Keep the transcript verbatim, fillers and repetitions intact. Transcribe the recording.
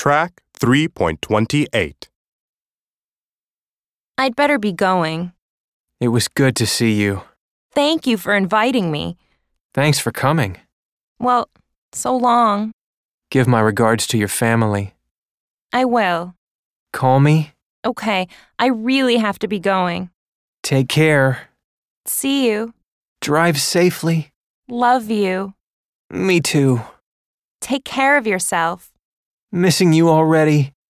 Track three point two eight. I'd better be going. It was good to see you. Thank you for inviting me. Thanks for coming. Well, so long. Give my regards to your family. I will. Call me. Okay, I really have to be going. Take care. See you. Drive safely. Love you. Me too. Take care of yourself. Missing you already.